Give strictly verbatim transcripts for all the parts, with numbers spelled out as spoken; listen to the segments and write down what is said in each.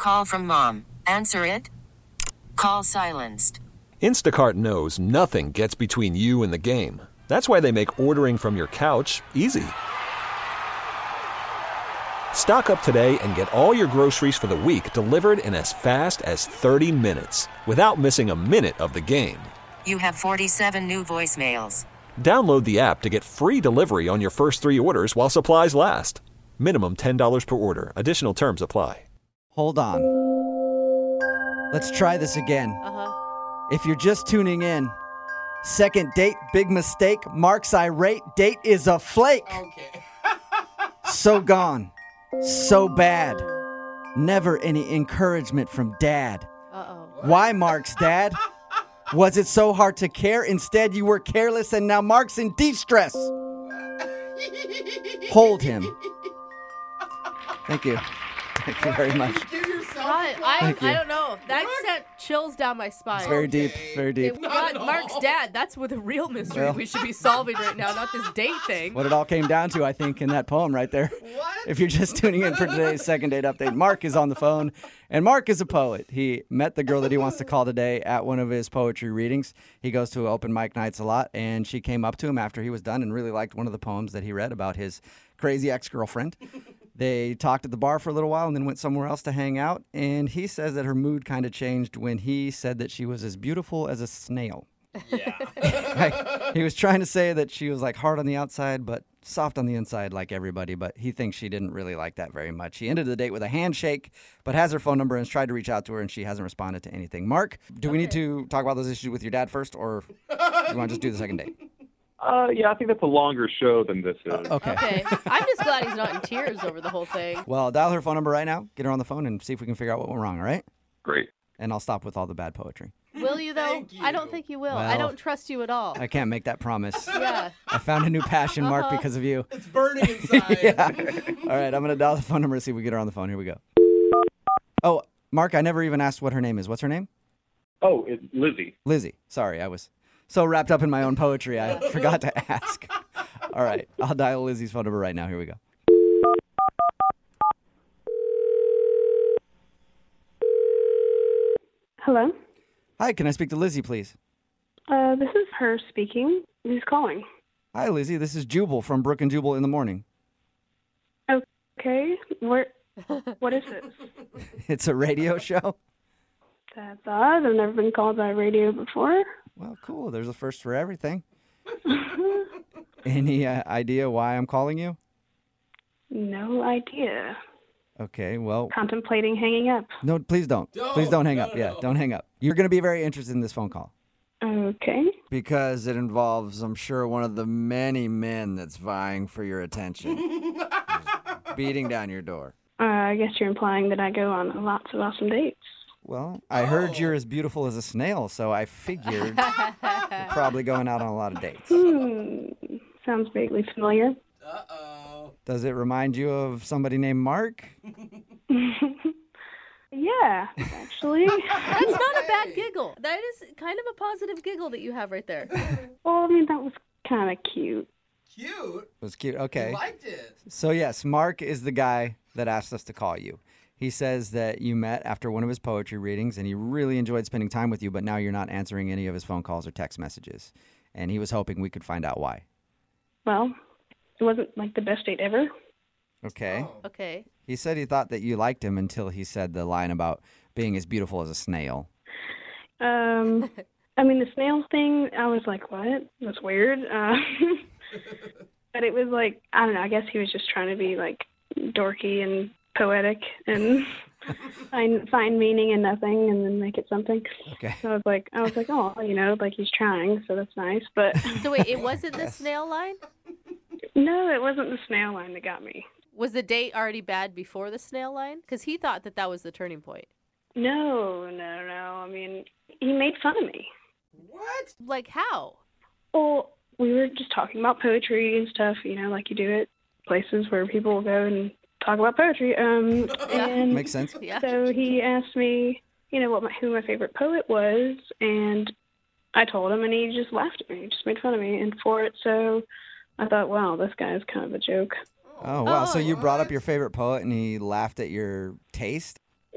Call from mom. Answer it. Call silenced. Instacart knows nothing gets between you and the game. That's why they make ordering from your couch easy. Stock up today and get all your groceries for the week delivered in as fast as thirty minutes without missing a minute of the game. You have forty-seven new voicemails. Download the app to get free delivery on your first three orders while supplies last. Minimum ten dollars per order. Additional terms apply. Hold on. Let's try this again. Uh-huh. If you're just tuning in, second date, big mistake. Mark's irate. Date is a flake. Okay. So gone. So bad. Never any encouragement from dad. Uh-oh. Why, Mark's dad? Was it so hard to care? Instead, you were careless and now Mark's in de-stress. Hold him. Thank you. Thank you very much. God, I, Thank you. I don't know. That sent chills down my spine. It's very deep. Very deep. If God, Mark's dad, that's what the real mystery Well. we should be solving right now, not this date thing. What it all came down to, I think, in that poem right there. What? If you're just tuning in for today's second date update, Mark is on the phone, and Mark is a poet. He met the girl that he wants to call today at one of his poetry readings. He goes to open mic nights a lot, and she came up to him after he was done and really liked one of the poems that he read about his crazy ex-girlfriend. They talked at the bar for a little while and then went somewhere else to hang out, and he says that her mood kind of changed when he said that she was as beautiful as a snail. Yeah. Like, he was trying to say that she was like hard on the outside, but soft on the inside like everybody, but he thinks she didn't really like that very much. He ended the date with a handshake, but has her phone number and has tried to reach out to her, and she hasn't responded to anything. Mark, do we need to talk about those issues with your dad first, or do you want to just do the second date? Uh, yeah, I think that's a longer show than this is. Okay. Okay. I'm just glad he's not in tears over the whole thing. Well, dial her phone number right now, get her on the phone, and see if we can figure out what went wrong, all right? Great. And I'll stop with all the bad poetry. Will you, though? Thank you. I don't think you will. I Well, don't trust you at all. I can't make that promise. Yeah. I found a new passion, Mark, Uh-huh. because of you. It's burning inside. Yeah. All right, I'm going to dial the phone number and see if we get her on the phone. Here we go. Oh, Mark, I never even asked what her name is. What's her name? Oh, it's Lizzie. Lizzie. Sorry, I was so wrapped up in my own poetry, I forgot to ask. All right, I'll dial Lizzie's phone number right now. Here we go. Hello. Hi, can I speak to Lizzie, please? Uh, this is her speaking. Who's calling? Hi, Lizzie. This is Jubal from Brook and Jubal in the Morning. Okay. Where? What is this? It's a radio show. That's odd. I've never been called by radio before. Well, cool. There's a first for everything. Any uh, idea why I'm calling you? No idea. Okay, well, Contemplating hanging up. no, please don't. Don't. Please don't hang No, up. no, Yeah, no. don't hang up. You're going to be very interested in this phone call Okay. because it involves, I'm sure, one of the many men that's vying for your attention. Just beating down your door. Uh, I guess you're implying that I go on lots of awesome dates. Well, I heard Oh. you're as beautiful as a snail, so I figured you're probably going out on a lot of dates. Hmm. Sounds vaguely familiar. Uh-oh. Does it remind you of somebody named Mark? Yeah, actually. That's not a bad giggle. That is kind of a positive giggle that you have right there. Well, I mean, that was kind of cute. Cute. It was cute. Okay. You liked it. So, yes, Mark is the guy that asked us to call you. He says that you met after one of his poetry readings and he really enjoyed spending time with you, but now you're not answering any of his phone calls or text messages. And he was hoping we could find out why. Well, it wasn't like the best date ever. Okay. Oh. Okay. He said he thought that you liked him until he said the line about being as beautiful as a snail. Um, I mean, the snail thing, I was like, what? That's weird. Uh, but it was like, I don't know, I guess he was just trying to be like dorky and poetic and find find meaning in nothing and then make it something. Okay. So I was like, I was like, oh, you know, like he's trying, so that's nice. But So wait, it wasn't the Yes. snail line? no, it wasn't the snail line that got me. Was the date already bad before the snail line? Because he thought that that was the turning point. No, no, no. I mean, he made fun of me. What? Like how? Well, we were just talking about poetry and stuff, you know, like you do at places where people will go and talk about poetry. Um, Yeah. and Makes sense. Yeah. so he asked me, you know, what my, who my favorite poet was, and I told him, and he just laughed at me. He just made fun of me, and for it, so I thought, wow, this guy is kind of a joke. Oh, wow. So Oh. you brought up your favorite poet and he laughed at your taste?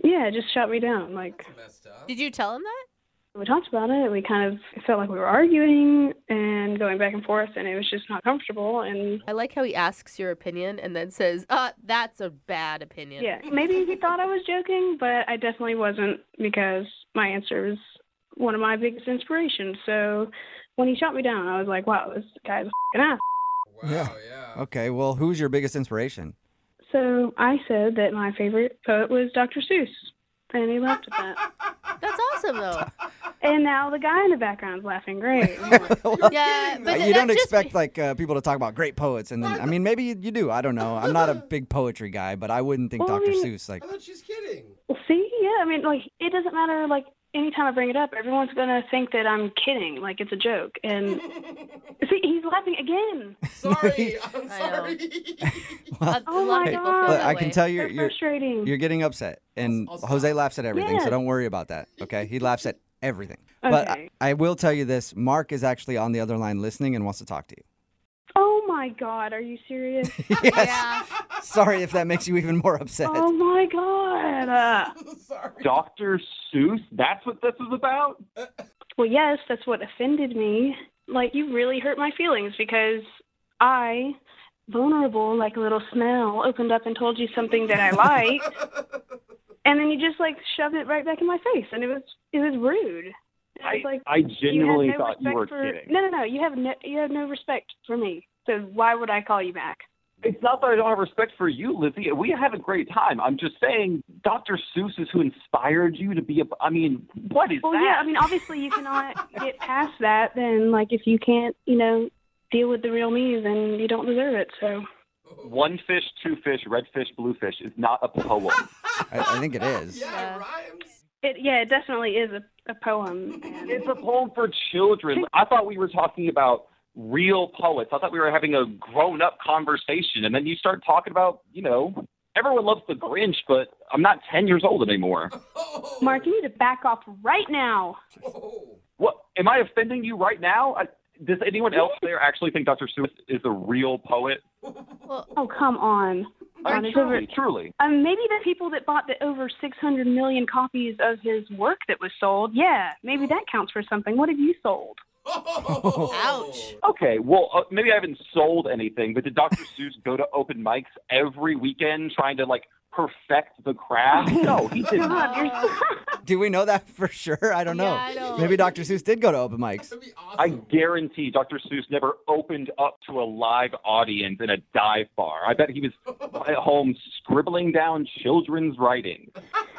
Yeah, it just shot me down. Like, Messed up. Did you tell him that? we talked about it. We kind of it felt like we were arguing and going back and forth, and it was just not comfortable. And I like how he asks your opinion and then says, uh, that's a bad opinion. yeah, maybe he thought I was joking, but I definitely wasn't because my answer was one of my biggest inspirations. So when he shot me down, I was like, wow, this guy's a f***ing ass. Wow, Yeah. yeah. Okay, well, who's your biggest inspiration? So I said that my favorite poet was Doctor Seuss, and he laughed at that. That's awesome, though. And now the guy in the background's laughing. Great. Yeah, but Uh, th- you don't that's just expect me. like uh, people to talk about great poets, and then I mean maybe you, you do. I don't know. I'm not a big poetry guy, but I wouldn't think Well, I Doctor mean- Seuss like. I thought she's kidding. See, yeah, I mean, like, it doesn't matter, like, anytime I bring it up, everyone's going to think that I'm kidding, like it's a joke. And see, he's laughing again. Sorry, I'm I know. sorry. A, Oh a lot my of people God. feel Look, that I can way. tell you, So you're frustrating. you're getting upset, and I'll stop. Jose laughs at everything, so Yeah. don't worry about that. Okay, he laughs at everything. But I, Okay. I will tell you this: Mark is actually on the other line listening and wants to talk to you. Oh my God, are you serious? Yes. Yeah. Sorry if that makes you even more upset. Oh my God. Uh, Sorry. Doctor Seuss? That's what this is about? well, yes, that's what offended me. Like, you really hurt my feelings because I, vulnerable like a little snail, opened up and told you something that I liked, and then you just like shoved it right back in my face, and it was it was rude. It was I, like, I you had genuinely no thought you respect were for, kidding. No, no, no. You have no you have no respect for me. So why would I call you back? It's not that I don't have respect for you, Lizzie. We had a great time. I'm just saying Doctor Seuss is who inspired you to be a... I mean, what is Well, that? yeah. I mean, obviously you cannot get past that. Then, like, if you can't, you know, deal with the real me, then you don't deserve it. So. One fish, two fish, red fish, blue fish is not a poem. I, I think it is. Yeah, Yeah. it rhymes. It, yeah, it definitely is a, a poem. And It's a poem for children. I thought we were talking about real poets. I thought we were having a grown-up conversation, and then you start talking about, you know, everyone loves the Grinch, but I'm not ten years old anymore. Oh. Mark, you need to back off right now. Oh. What? Am I offending you right now? I, does anyone else there actually think Doctor Seuss is a real poet? Well, Oh, come on. I Um, mean, it's over- truly, truly. Um, maybe the people that bought the over six hundred million copies of his work that was sold, yeah, maybe that counts for something. What have you sold? Oh. Ouch. Okay, well, uh, maybe I haven't sold anything, but did Doctor Seuss go to open mics every weekend trying to, like, perfect the craft? No, he didn't. God, you're Uh, Do we know that for sure? I don't know. Yeah, I know. Maybe Doctor Seuss did go to open mics. That'd be awesome. I guarantee Doctor Seuss never opened up to a live audience in a dive bar. I bet he was at home scribbling down children's writing.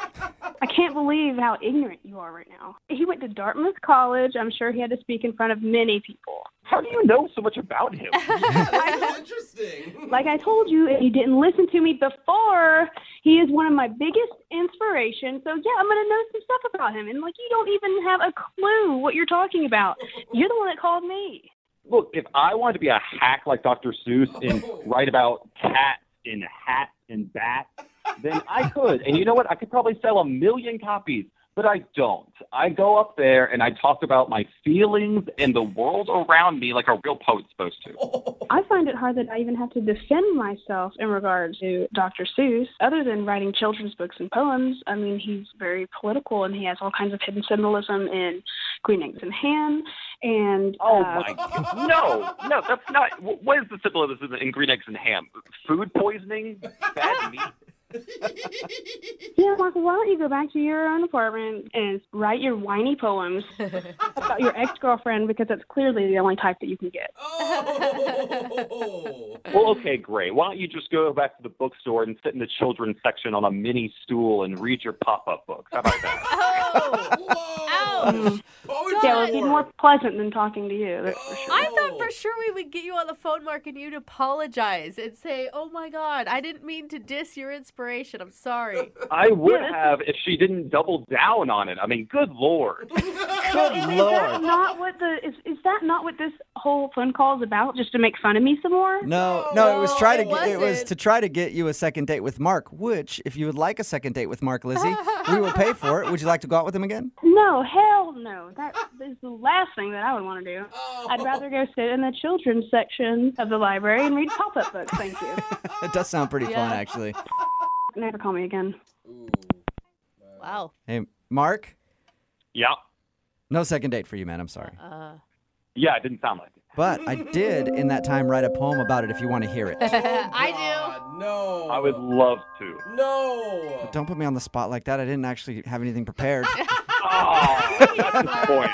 I can't believe how ignorant you are right now. He went to Dartmouth College. I'm sure he had to speak in front of many people. How do you know so much about him? That's interesting. Like I told you, if you didn't listen to me before, he is one of my biggest inspirations. So, yeah, I'm going to know some stuff about him. And, like, you don't even have a clue what you're talking about. You're the one that called me. Look, if I wanted to be a hack like Doctor Seuss and write about cats and hats and bats, then I could. And you know what? I could probably sell a million copies, but I don't. I go up there and I talk about my feelings and the world around me like a real poet's supposed to. I find it hard that I even have to defend myself in regard to Doctor Seuss. Other than writing children's books and poems, I mean, he's very political and he has all kinds of hidden symbolism in Green Eggs and Ham. And Oh, uh, my God. No, no, that's not. wh- What is the symbolism in green eggs and ham? Food poisoning? Bad meat? yeah, Michael, why don't you go back to your own apartment and write your whiny poems about your ex-girlfriend, because that's clearly the only type that you can get. Oh. Well, okay, great. Why don't you just go back to the bookstore and sit in the children's section on a mini stool and read your pop-up books? How about that? Oh, Whoa. ouch. Poetry Yeah, it would be war. more pleasant than talking to you, that's for sure. I thought for sure we would get you on the phone, Mark, and you'd apologize and say, oh my God, I didn't mean to diss your inspiration. I'm sorry. I would Yeah, have if she didn't double down on it. I mean, good Lord. Good Is that Lord. not what the is, is that not what this whole phone call is about? Just to make fun of me some more? No, no, it was try to it get, it was wasn't. to try to get you a second date with Mark. Which, if you would like a second date with Mark, Lizzie, we will pay for it. Would you like to go out with him again? No, hell no. That is the last thing that I would want to do. Oh. I'd rather go sit in the children's section of the library and read pop-up books. Thank you. It does sound pretty fun, Yeah. actually. Never call me again. Ooh. Wow. Hey, Mark, Yeah. no second date for you, man. I'm sorry. Uh, Yeah, it didn't sound like it. But I did, in that time, write a poem about it if you want to hear it. I God, no. I would love to. No. Don't put me on the spot like that. I didn't actually have anything prepared. Oh, that's disappointing.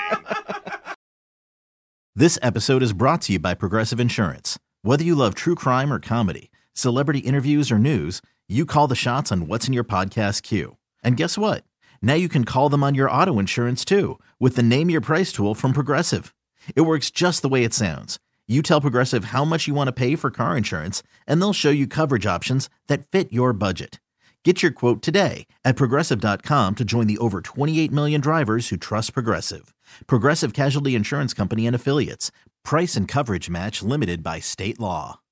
This episode is brought to you by Progressive Insurance. Whether you love true crime or comedy, celebrity interviews or news, you call the shots on what's in your podcast queue. And guess what? Now you can call them on your auto insurance too with the Name Your Price tool from Progressive. It works just the way it sounds. You tell Progressive how much you want to pay for car insurance, and they'll show you coverage options that fit your budget. Get your quote today at Progressive dot com to join the over twenty-eight million drivers who trust Progressive. Progressive Casualty Insurance Company and Affiliates. Price and coverage match limited by state law.